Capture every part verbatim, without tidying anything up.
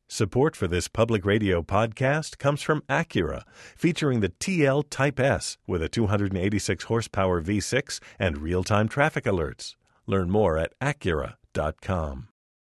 Support for this public radio podcast comes from Acura, featuring the T L Type S with a two hundred eighty-six horsepower V six and real-time traffic alerts. Learn more at acura dot com.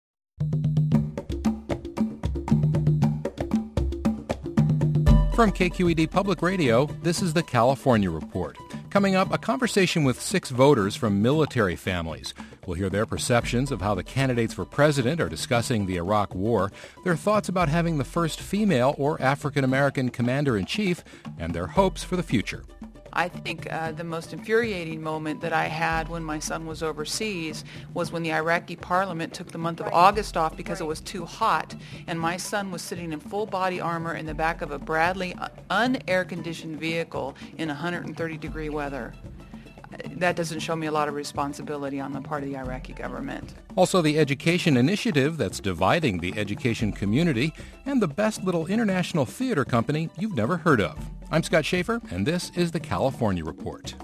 From K Q E D Public Radio, this is the California Report. Coming up, a conversation with six voters from military families. We'll hear their perceptions of how the candidates for president are discussing the Iraq War, their thoughts about having the first female or African-American commander-in-chief, and their hopes for the future. I think uh, the most infuriating moment that I had when my son was overseas was when the Iraqi parliament took the month of August off because it was too hot, and my son was sitting in full body armor in the back of a Bradley un-air-conditioned vehicle in one hundred thirty degree weather. That doesn't show me a lot of responsibility on the part of the Iraqi government. Also, the education initiative that's dividing the education community, and the best little international theater company you've never heard of. I'm Scott Schaefer, and this is the California Report.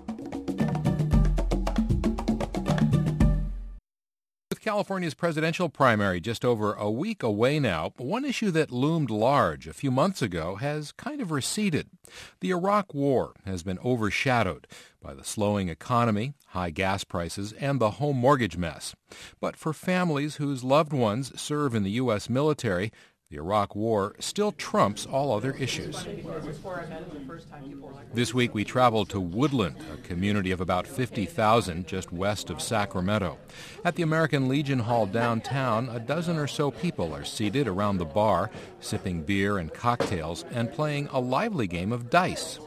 With California's presidential primary just over a week away now, one issue that loomed large a few months ago has kind of receded. The Iraq War has been overshadowed by the slowing economy, high gas prices, and the home mortgage mess. But for families whose loved ones serve in the U S military, the Iraq War still trumps all other issues. This week we traveled to Woodland, a community of about fifty thousand just west of Sacramento. At the American Legion Hall downtown, a dozen or so people are seated around the bar, sipping beer and cocktails and playing a lively game of dice.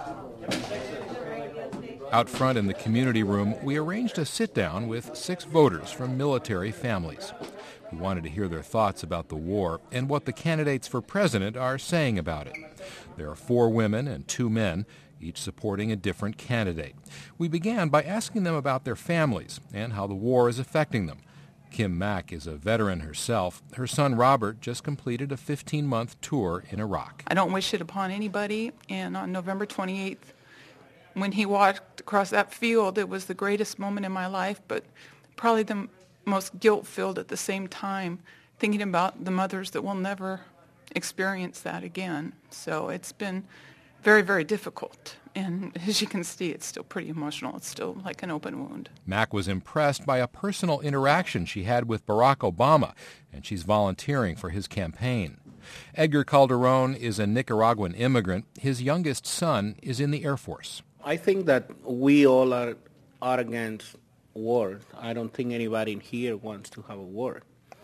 Out front in the community room, we arranged a sit-down with six voters from military families. We wanted to hear their thoughts about the war and what the candidates for president are saying about it. There are four women and two men, each supporting a different candidate. We began by asking them about their families and how the war is affecting them. Kim Mack is a veteran herself. Her son Robert just completed a fifteen-month tour in Iraq. I don't wish it upon anybody, and on November twenty-eighth, when he walked across that field, it was the greatest moment in my life, but probably the most guilt-filled at the same time, thinking about the mothers that will never experience that again. So it's been very, very difficult. And as you can see, it's still pretty emotional. It's still like an open wound. Mack was impressed by a personal interaction she had with Barack Obama, and she's volunteering for his campaign. Edgar Calderon is a Nicaraguan immigrant. His youngest son is in the Air Force. I think that we all are, are against war. I don't think anybody in here wants to have a war.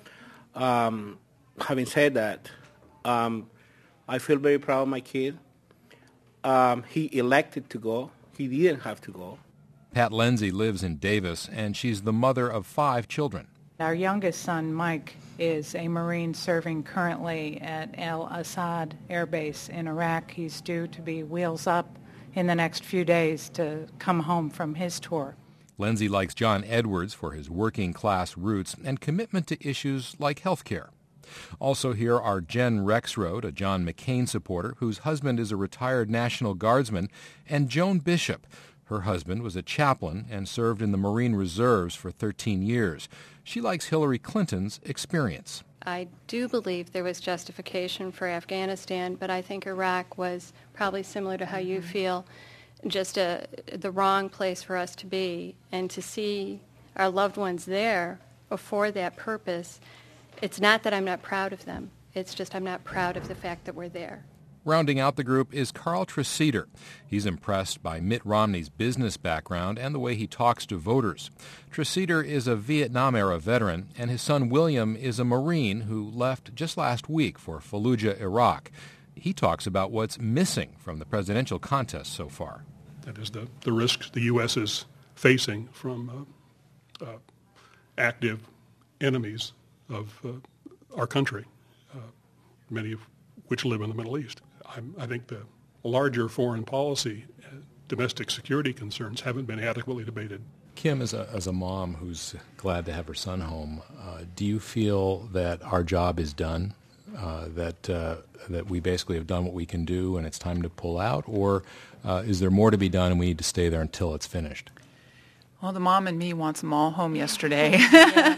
Um, having said that, um, I feel very proud of my kid. Um, he elected to go. He didn't have to go. Pat Lindsay lives in Davis, and she's the mother of five children. Our youngest son, Mike, is a Marine serving currently at Al Assad Air Base in Iraq. He's due to be wheels up in the next few days to come home from his tour. Lindsay likes John Edwards for his working-class roots and commitment to issues like health care. Also here are Jen Rexroad, a John McCain supporter whose husband is a retired National Guardsman, and Joan Bishop. Her husband was a chaplain and served in the Marine Reserves for thirteen years. She likes Hillary Clinton's experience. I do believe there was justification for Afghanistan, but I think Iraq was probably similar to how you feel, just a, the wrong place for us to be. And to see our loved ones there for that purpose, it's not that I'm not proud of them. It's just I'm not proud of the fact that we're there. Rounding out the group is Carl Treseder. He's impressed by Mitt Romney's business background and the way he talks to voters. Treseder is a Vietnam-era veteran, and his son William is a Marine who left just last week for Fallujah, Iraq. He talks about what's missing from the presidential contest so far. That is the, the risks the U S is facing from uh, uh, active enemies of uh, our country, uh, many of which live in the Middle East. I'm, I think the larger foreign policy, uh, domestic security concerns haven't been adequately debated. Kim, as a, as a mom who's glad to have her son home, uh, do you feel that our job is done, uh, that uh, that we basically have done what we can do and it's time to pull out, or uh, is there more to be done and we need to stay there until it's finished? Well, the mom and me wants them all home yesterday.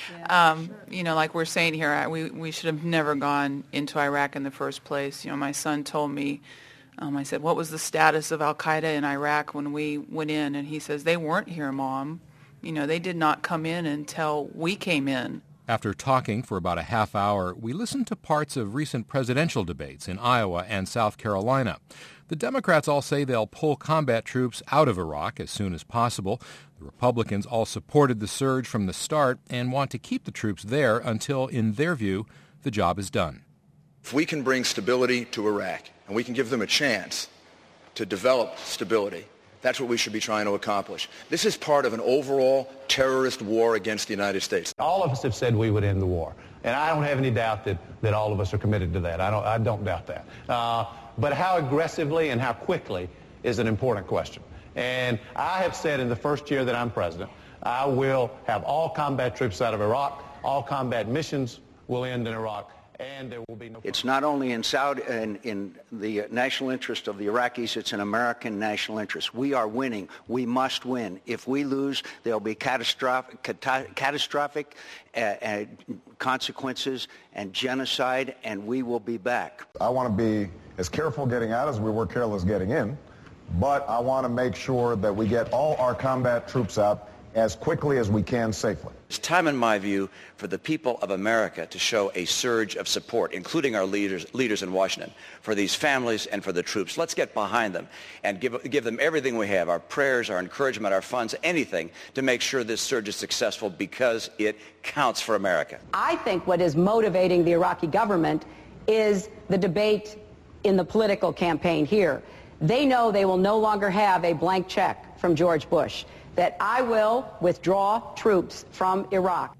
Yeah, um, sure. You know, like we're saying here, we, we should have never gone into Iraq in the first place. You know, my son told me, um, I said, what was the status of al-Qaeda in Iraq when we went in? And he says, they weren't here, Mom. You know, they did not come in until we came in. After talking for about a half hour, we listened to parts of recent presidential debates in Iowa and South Carolina. The Democrats all say they'll pull combat troops out of Iraq as soon as possible. The Republicans all supported the surge from the start and want to keep the troops there until, in their view, the job is done. If we can bring stability to Iraq and we can give them a chance to develop stability, that's what we should be trying to accomplish. This is part of an overall terrorist war against the United States. All of us have said we would end the war, and I don't have any doubt that, that all of us are committed to that. I don't, I don't doubt that. Uh, but how aggressively and how quickly is an important question. And I have said in the first year that I'm president, I will have all combat troops out of Iraq, all combat missions will end in Iraq, and there will be no... It's not only in Saudi, in, in the national interest of the Iraqis, it's an American national interest. We are winning. We must win. If we lose, there will be catastrophic, catastrophic uh, uh, consequences and genocide, and we will be back. I want to be as careful getting out as we were careless getting in, but I want to make sure that we get all our combat troops out as quickly as we can safely. It's time, in my view, for the people of America to show a surge of support, including our leaders, leaders in Washington, for these families and for the troops. Let's get behind them and give, give them everything we have, our prayers, our encouragement, our funds, anything to make sure this surge is successful because it counts for America. I think what is motivating the Iraqi government is the debate in the political campaign here. They know they will no longer have a blank check from George Bush, that I will withdraw troops from Iraq.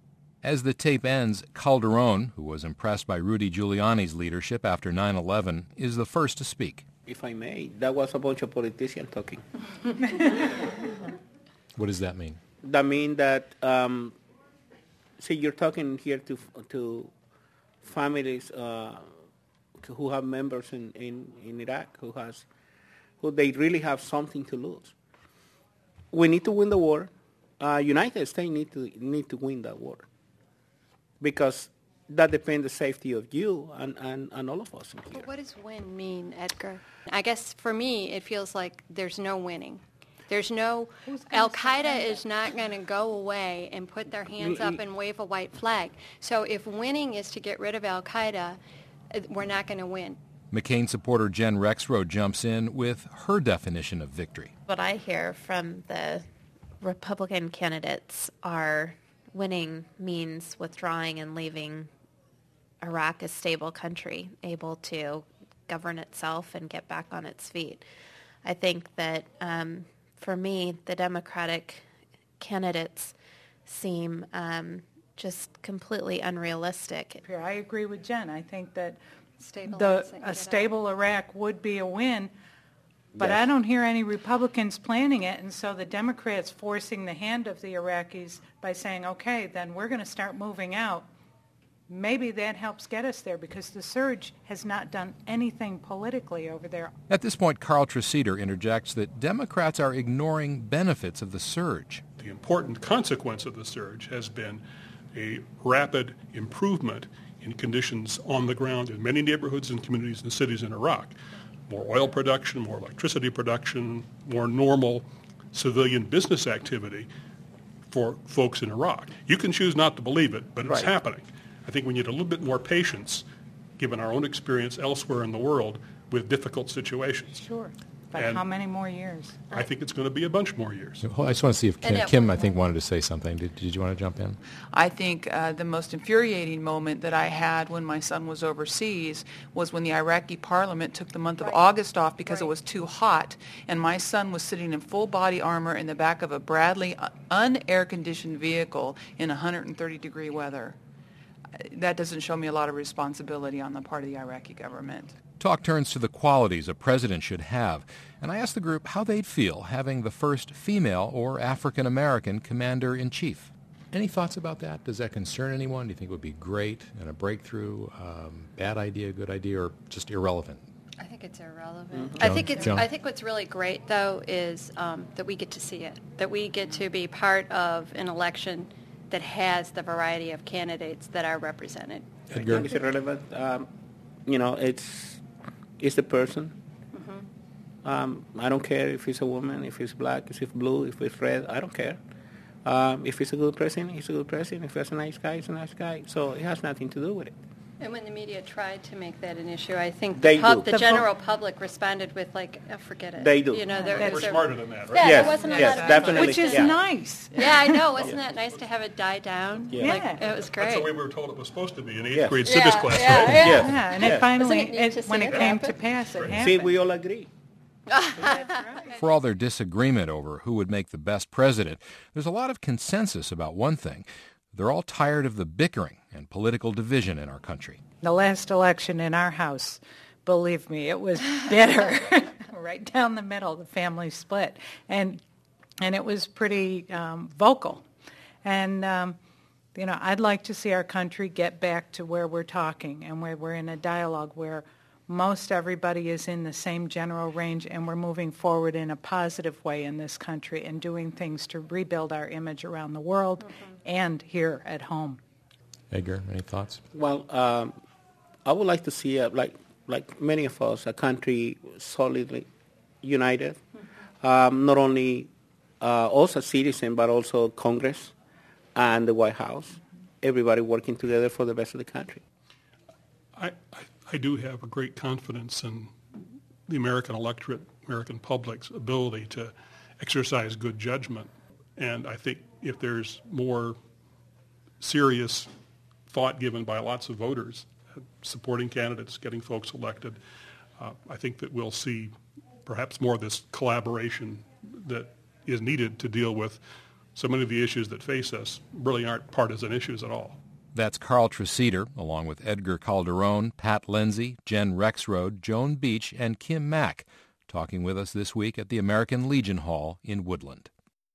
As the tape ends, Calderon, who was impressed by Rudy Giuliani's leadership after nine eleven, is the first to speak. If I may, that was a bunch of politicians talking. What does that mean? That means that, um, see, you're talking here to to families uh, who have members in, in, in Iraq, who has, who they really have something to lose. We need to win the war. Uh, United States need to need to win that war because that depends the safety of you and, and, and all of us in here. But what does win mean, Edgar? I guess for me, it feels like there's no winning. There's no, Al-Qaeda is not going to go away and put their hands up and wave a white flag. So if winning is to get rid of Al-Qaeda, we're not going to win. McCain supporter Jen Rexroad jumps in with her definition of victory. What I hear from the Republican candidates are winning means withdrawing and leaving Iraq a stable country, able to govern itself and get back on its feet. I think that um, for me, the Democratic candidates seem um, just completely unrealistic. I agree with Jen. I think that The, a stable Iraq would be a win, but Yes. I don't hear any Republicans planning it, and so the Democrats forcing the hand of the Iraqis by saying, okay, then we're going to start moving out. Maybe that helps get us there because the surge has not done anything politically over there. At this point, Carl Treseder interjects that Democrats are ignoring benefits of the surge. The important consequence of the surge has been a rapid improvement in conditions on the ground in many neighborhoods and communities and cities in Iraq. More oil production, more electricity production, more normal civilian business activity for folks in Iraq. You can choose not to believe it, but it's Right. happening. I think we need a little bit more patience, given our own experience elsewhere in the world with difficult situations. Sure. But And how many more years? I think it's going to be a bunch more years. I just want to see if Kim, And it- Kim I think, wanted to say something. Did, did you want to jump in? I think uh, the most infuriating moment that I had when my son was overseas was when the Iraqi parliament took the month of Right. August off because Right. it was too hot, and my son was sitting in full body armor in the back of a Bradley uh, un-air-conditioned vehicle in one hundred thirty degree weather. Uh, That doesn't show me a lot of responsibility on the part of the Iraqi government. Talk turns to the qualities a president should have, and I asked the group how they'd feel having the first female or African-American commander-in-chief. Any thoughts about that? Does that concern anyone? Do you think it would be great and a breakthrough, um, bad idea, good idea, or just irrelevant? I think it's irrelevant. Mm-hmm. I think it's. Joan? I think what's really great, though, is um, that we get to see it. That we get to be part of an election that has the variety of candidates that are represented. Edgar? I think it's irrelevant. Um, you know, it's it's the person. Mm-hmm. Um, I don't care if he's a woman, if he's black, if it's blue, if it's red. I don't care. Um, if he's a good president, he's a good president. If he's a nice guy, he's a nice guy. So it has nothing to do with it. And when the media tried to make that an issue, I think They the, pub, do. the The general public responded with, like, oh, forget it. They do. You know, there, We're there, smarter than that, right? Yeah, Yes, there wasn't a yes, lot of definitely. Which is Yeah. nice. Yeah, I know. Wasn't that nice to have it die down? Yeah. Like, Yeah. it was That's great. the way we were told it was supposed to be in eighth Yes. grade Yeah, civics class, yeah, right? yeah. Yes. Yeah, and Yes. it finally, Isn't it neat to it, see when it it came happen? to pass, it See, happened. we all agree. For all their disagreement over who would make the best president, there's a lot of consensus about one thing. They're all tired of the bickering and political division in our country. The last election in our house, believe me, it was bitter. Right down the middle, the family split. And and it was pretty um, vocal. And, um, you know, I'd like to see our country get back to where we're talking and where we're in a dialogue where most everybody is in the same general range and we're moving forward in a positive way in this country and doing things to rebuild our image around the world mm-hmm. and here at home. Edgar, any thoughts? Well, um, I would like to see, uh, like like many of us, a country solidly united, mm-hmm. um, not only uh, us as citizens, but also Congress and the White House, mm-hmm. everybody working together for the best of the country. I, I, I do have a great confidence in the American electorate, American public's ability to exercise good judgment. And I think if there's more serious thought given by lots of voters, uh, supporting candidates, getting folks elected, uh, I think that we'll see perhaps more of this collaboration that is needed to deal with so many of the issues that face us really aren't partisan issues at all. That's Carl Tresidder, along with Edgar Calderon, Pat Lindsay, Jen Rexroad, Joan Beach, and Kim Mack, talking with us this week at the American Legion Hall in Woodland.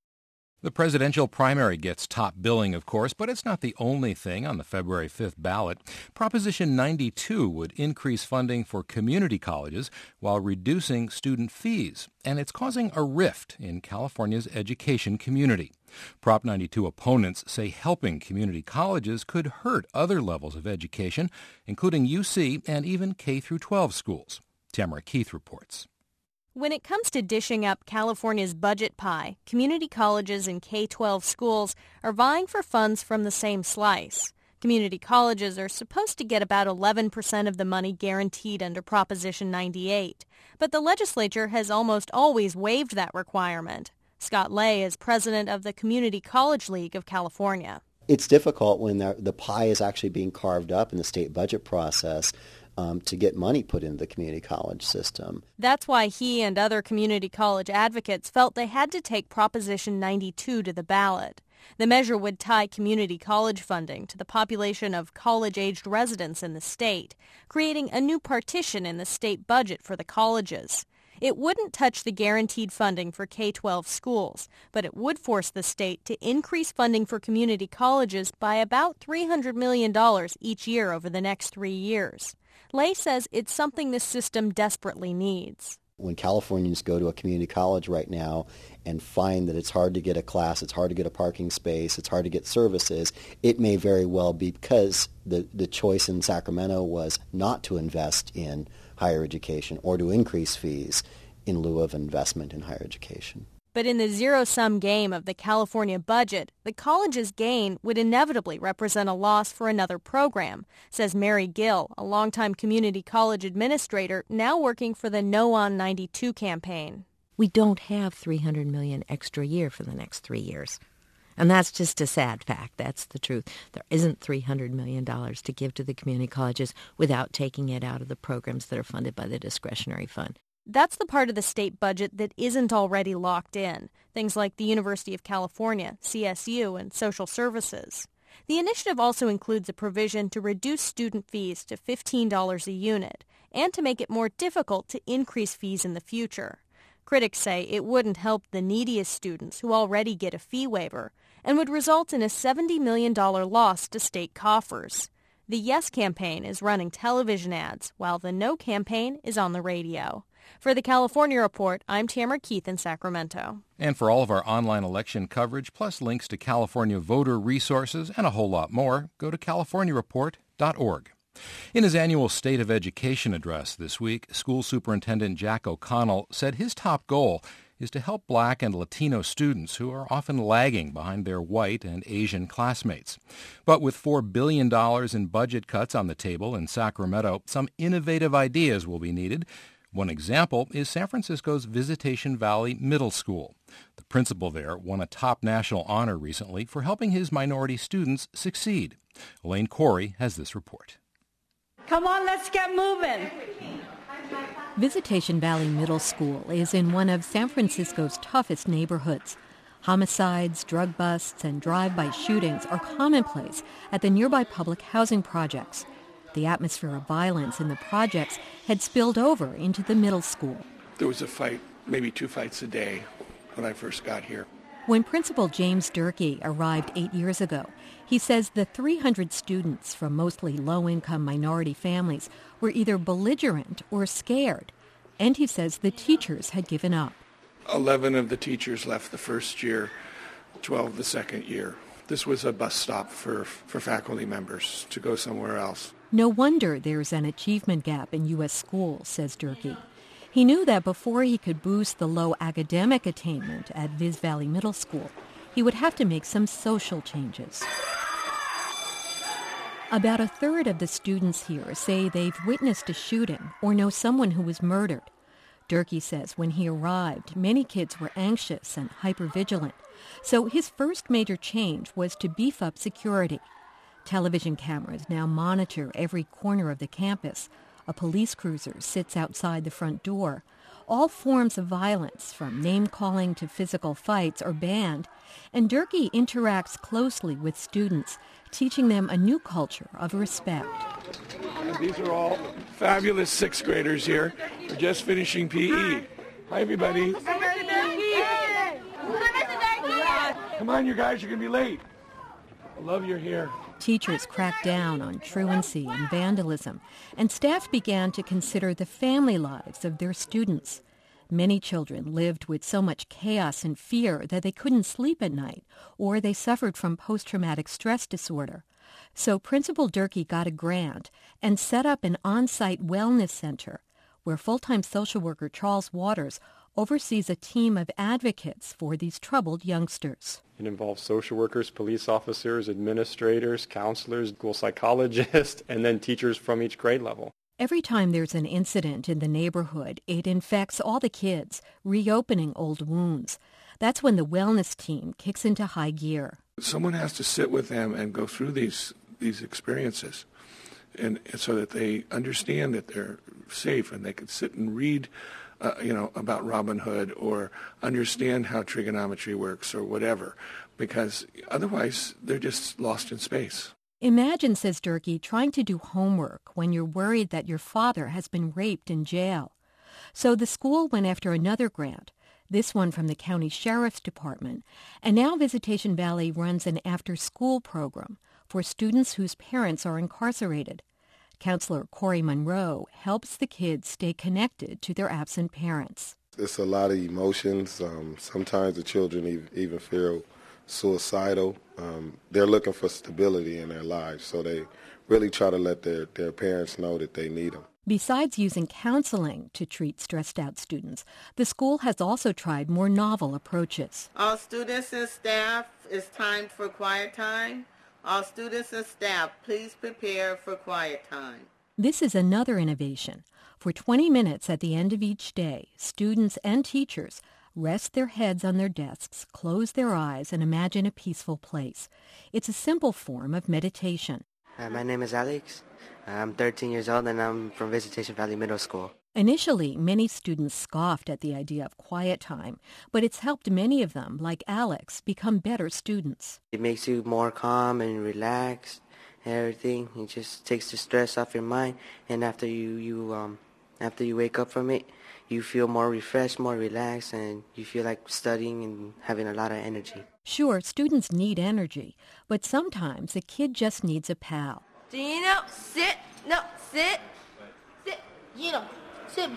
The presidential primary gets top billing, of course, but it's not the only thing on the February fifth ballot. Proposition ninety-two would increase funding for community colleges while reducing student fees, and it's causing a rift in California's education community. Prop ninety-two opponents say helping community colleges could hurt other levels of education, including U C and even K through twelve schools. Tamara Keith reports. When it comes to dishing up California's budget pie, community colleges and K twelve schools are vying for funds from the same slice. Community colleges are supposed to get about eleven percent of the money guaranteed under Proposition ninety-eight, but the legislature has almost always waived that requirement. Scott Lay is president of the Community College League of California. It's difficult when the, the pie is actually being carved up in the state budget process um, to get money put into the community college system. That's why he and other community college advocates felt they had to take Proposition ninety-two to the ballot. The measure would tie community college funding to the population of college-aged residents in the state, creating a new partition in the state budget for the colleges. It wouldn't touch the guaranteed funding for K twelve schools, but it would force the state to increase funding for community colleges by about three hundred million dollars each year over the next three years. Lay says it's something the system desperately needs. When Californians go to a community college right now and find that it's hard to get a class, it's hard to get a parking space, it's hard to get services, it may very well be because the, the choice in Sacramento was not to invest in higher education or to increase fees in lieu of investment in higher education. But in the zero-sum game of the California budget, the college's gain would inevitably represent a loss for another program, says Mary Gill, a longtime community college administrator now working for the No on ninety-two campaign. We don't have three hundred million dollars extra a year for the next three years. And that's just a sad fact. That's the truth. There isn't three hundred million dollars to give to the community colleges without taking it out of the programs that are funded by the discretionary fund. That's the part of the state budget that isn't already locked in, things like the University of California, C S U, and social services. The initiative also includes a provision to reduce student fees to fifteen dollars a unit and to make it more difficult to increase fees in the future. Critics say it wouldn't help the neediest students who already get a fee waiver and would result in a seventy million dollars loss to state coffers. The Yes campaign is running television ads, while the No campaign is on the radio. For the California Report, I'm Tamara Keith in Sacramento. And for all of our online election coverage, plus links to California voter resources and a whole lot more, go to california report dot org. In his annual State of Education address this week, School Superintendent Jack O'Connell said his top goal is to help Black and Latino students who are often lagging behind their white and Asian classmates. But with four billion dollars in budget cuts on the table in Sacramento, some innovative ideas will be needed. One example is San Francisco's Visitation Valley Middle School. The principal there won a top national honor recently for helping his minority students succeed. Elaine Corey has this report. Come on, let's get moving. Visitation Valley Middle School is in one of San Francisco's toughest neighborhoods. Homicides, drug busts, and drive-by shootings are commonplace at the nearby public housing projects. The atmosphere of violence in the projects had spilled over into the middle school. There was a fight, maybe two fights a day when I first got here. When Principal James Durkee arrived eight years ago, he says the three hundred students from mostly low-income minority families were either belligerent or scared. And he says the teachers had given up. Eleven of the teachers left the first year, twelve the second year. This was a bus stop for, for faculty members to go somewhere else. No wonder there's an achievement gap in U S schools, says Durkee. He knew that before he could boost the low academic attainment at Viz Valley Middle School, he would have to make some social changes. About a third of the students here say they've witnessed a shooting or know someone who was murdered. Durkee says when he arrived, many kids were anxious and hypervigilant. So his first major change was to beef up security. Television cameras now monitor every corner of the campus. A police cruiser sits outside the front door. All forms of violence, from name-calling to physical fights, are banned. And Durkee interacts closely with students, teaching them a new culture of respect. And these are all fabulous sixth graders here. We're just finishing P E. Hi, everybody. Come on, you guys, you're going to be late. I love you're here. Teachers cracked down on truancy and vandalism, and staff began to consider the family lives of their students. Many children lived with so much chaos and fear that they couldn't sleep at night, or they suffered from post-traumatic stress disorder. So Principal Durkee got a grant and set up an on-site wellness center where full-time social worker Charles Waters oversees a team of advocates for these troubled youngsters. It involves social workers, police officers, administrators, counselors, school psychologists, and then teachers from each grade level. Every time there's an incident in the neighborhood, it infects all the kids, reopening old wounds. That's when the wellness team kicks into high gear. Someone has to sit with them and go through these these experiences, and, and so that they understand that they're safe and they can sit and read Uh, you know, about Robin Hood or understand how trigonometry works or whatever, because otherwise they're just lost in space. Imagine, says Durkee, trying to do homework when you're worried that your father has been raped in jail. So the school went after another grant, this one from the county sheriff's department, and now Visitation Valley runs an after-school program for students whose parents are incarcerated. Counselor Corey Monroe helps the kids stay connected to their absent parents. It's a lot of emotions. Um, sometimes the children even, even feel suicidal. Um, they're looking for stability in their lives, so they really try to let their, their parents know that they need them. Besides using counseling to treat stressed-out students, the school has also tried more novel approaches. All students and staff, it's time for quiet time. All students and staff, please prepare for quiet time. This is another innovation. For twenty minutes at the end of each day, students and teachers rest their heads on their desks, close their eyes, and imagine a peaceful place. It's a simple form of meditation. Uh, my name is Alex. I'm thirteen years old, and I'm from Visitation Valley Middle School. Initially, many students scoffed at the idea of quiet time, but it's helped many of them, like Alex, become better students. It makes you more calm and relaxed and everything. It just takes the stress off your mind, and after you, you um, after you wake up from it, you feel more refreshed, more relaxed, and you feel like studying and having a lot of energy. Sure, students need energy, but sometimes a kid just needs a pal. Gino, sit. No, sit. Sit. Gino, sit, boy.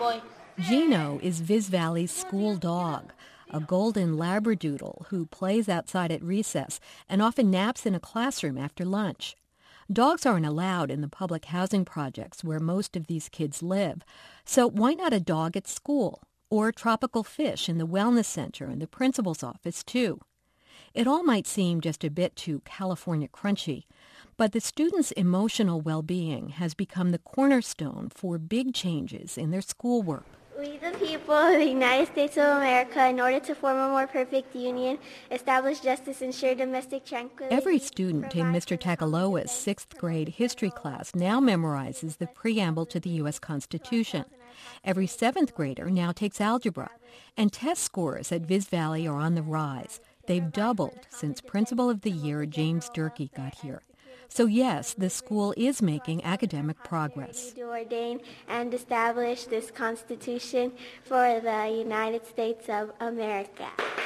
Gino is Viz Valley's school dog, a golden labradoodle who plays outside at recess and often naps in a classroom after lunch. Dogs aren't allowed in the public housing projects where most of these kids live, so why not a dog at school or tropical fish in the wellness center and the principal's office too? It all might seem just a bit too California crunchy, but the students' emotional well-being has become the cornerstone for big changes in their schoolwork. We, the people of the United States of America, in order to form a more perfect union, establish justice, ensure domestic tranquility. Every student in Mister Takaloa's sixth grade history class now memorizes the preamble to the U S Constitution. Every seventh grader now takes algebra, and test scores at Viz Valley are on the rise. They've doubled since Principal of the Year James Durkee got here. So yes, the school is making academic progress. To ordain and establish this Constitution for the United States of America.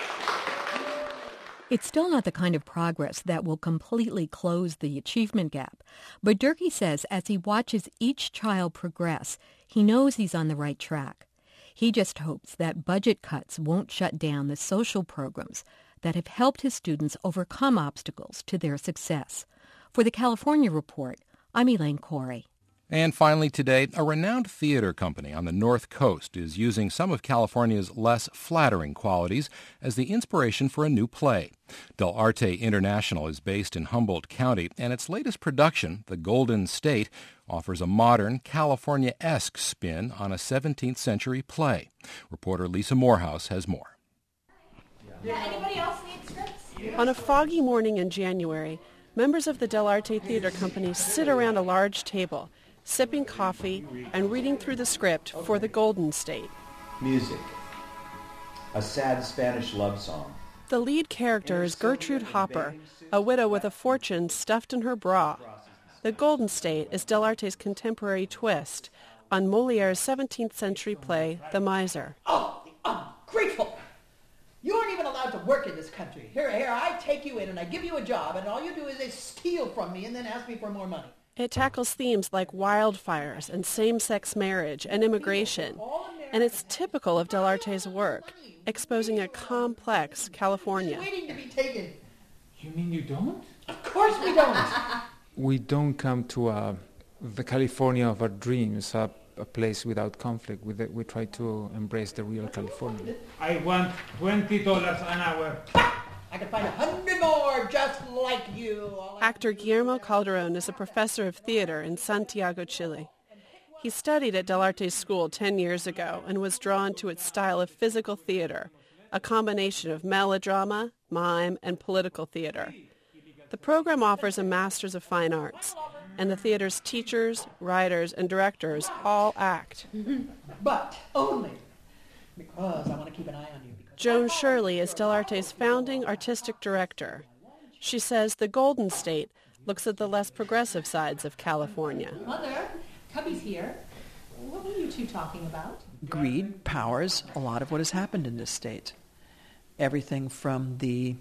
It's still not the kind of progress that will completely close the achievement gap, but Durkee says as he watches each child progress, he knows he's on the right track. He just hopes that budget cuts won't shut down the social programs that have helped his students overcome obstacles to their success. For the California Report, I'm Elaine Corey. And finally today, a renowned theater company on the North Coast is using some of California's less flattering qualities as the inspiration for a new play. Del Arte International is based in Humboldt County, and its latest production, The Golden State, offers a modern, California-esque spin on a seventeenth century play. Reporter Lisa Morehouse has more. Yeah, anybody else need scripts? On a foggy morning in January, members of the Del Arte Theater Company sit around a large table, sipping coffee and reading through the script for The Golden State. Music. A sad Spanish love song. The lead character is Gertrude Hopper, a widow with a fortune stuffed in her bra. The Golden State is Del Arte's contemporary twist on Moliere's seventeenth century play, The Miser. Oh, ungrateful! You aren't even allowed to work in this country. Here, here, I take you in and I give you a job, and all you do is they steal from me and then ask me for more money. It tackles themes like wildfires and same-sex marriage and immigration, and it's typical of Del Arte's work, exposing a complex California. Waiting to be taken. You mean you don't? Of course we don't. We don't come to uh, the California of our dreams, uh, a place without conflict. We, we try to embrace the real California. I want twenty dollars an hour. I can find a hundred more just like you. Actor Guillermo Calderon is a professor of theater in Santiago, Chile. He studied at Del Arte's school ten years ago and was drawn to its style of physical theater, a combination of melodrama, mime, and political theater. The program offers a Master's of Fine Arts, and the theater's teachers, writers, and directors all act. But only because I want to keep an eye on you. Joan Shirley is Del Arte's founding artistic director. She says The Golden State looks at the less progressive sides of California. Mother, Cubby's here. What were you two talking about? Greed powers a lot of what has happened in this state. Everything from the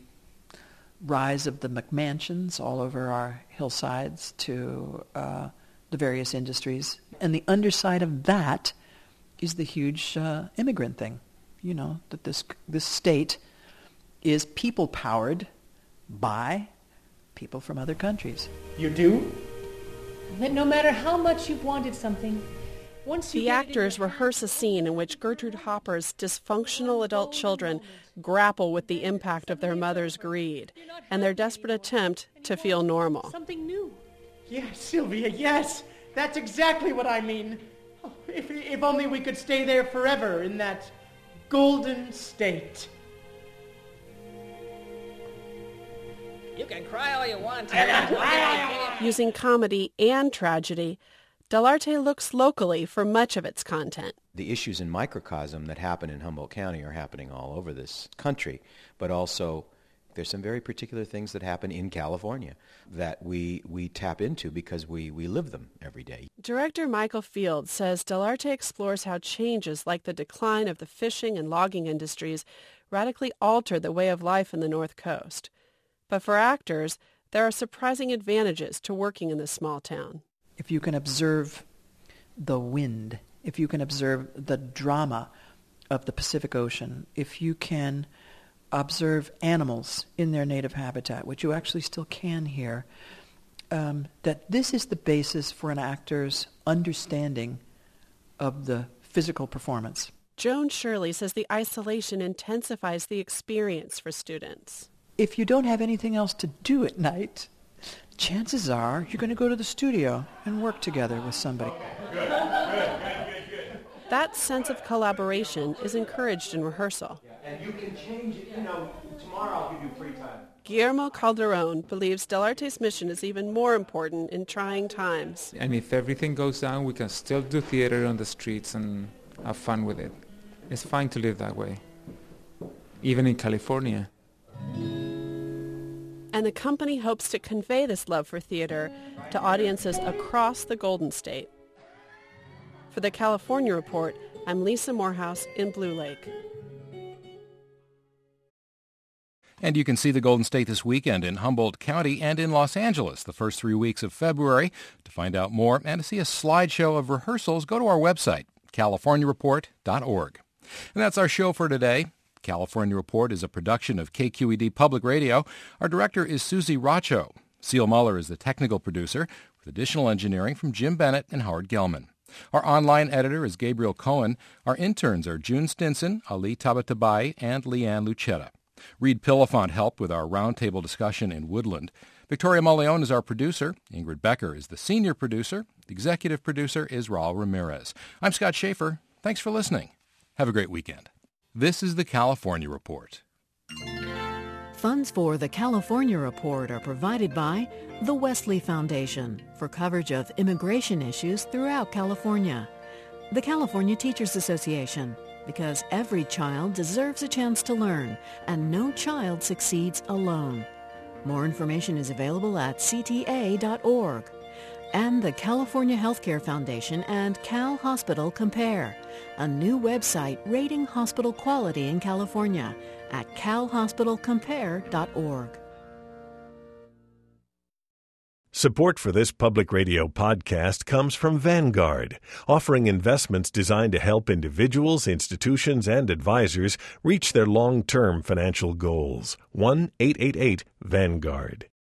rise of the McMansions all over our hillsides to uh, the various industries. And the underside of that is the huge uh, immigrant thing. You know, that this this state is people-powered by people from other countries. You do? That no matter how much you've wanted something, once you The actors rehearse a scene in which Gertrude Hopper's dysfunctional adult children grapple with the impact of their mother's greed and their desperate attempt to feel normal. Something new. Yes, Sylvia, yes. That's exactly what I mean. Oh, if, if only we could stay there forever in that Golden State. You can cry all you want. Using comedy and tragedy, Del Arte looks locally for much of its content. The issues in microcosm that happen in Humboldt County are happening all over this country, but also there's some very particular things that happen in California that we we tap into because we, we live them every day. Director Michael Field says Del Arte explores how changes like the decline of the fishing and logging industries radically alter the way of life in the North Coast. But for actors, there are surprising advantages to working in this small town. If you can observe the wind if you can observe the drama of the Pacific Ocean, if you can observe animals in their native habitat, which you actually still can here, um, that this is the basis for an actor's understanding of the physical performance. Joan Shirley says the isolation intensifies the experience for students. If you don't have anything else to do at night, chances are you're going to go to the studio and work together with somebody. Good, good, good, good. That sense of collaboration is encouraged in rehearsal. And you can change it, you know, tomorrow I'll give you free time. Guillermo Calderon believes Del Arte's mission is even more important in trying times. And if everything goes down, we can still do theater on the streets and have fun with it. It's fine to live that way, even in California. And the company hopes to convey this love for theater to audiences across the Golden State. For the California Report, I'm Lisa Morehouse in Blue Lake. And you can see the Golden State this weekend in Humboldt County and in Los Angeles the first three weeks of February. To find out more and to see a slideshow of rehearsals, go to our website, california report dot org. And that's our show for today. California Report is a production of K Q E D Public Radio. Our director is Susie Racho. Seal Muller is the technical producer, with additional engineering from Jim Bennett and Howard Gelman. Our online editor is Gabriel Cohen. Our interns are June Stinson, Ali Tabatabai, and Leanne Lucetta. Reed Pillafont helped with our roundtable discussion in Woodland. Victoria Maleon is our producer. Ingrid Becker is the senior producer. The executive producer is Raul Ramirez. I'm Scott Schaefer. Thanks for listening. Have a great weekend. This is the California Report. Funds for the California Report are provided by the Wesley Foundation for coverage of immigration issues throughout California, the California Teachers Association, because every child deserves a chance to learn, and no child succeeds alone. More information is available at c t a dot org. And the California Healthcare Foundation and Cal Hospital Compare, a new website rating hospital quality in California at cal hospital compare dot org. Support for this public radio podcast comes from Vanguard, offering investments designed to help individuals, institutions, and advisors reach their long-term financial goals. one eight eight eight Vanguard.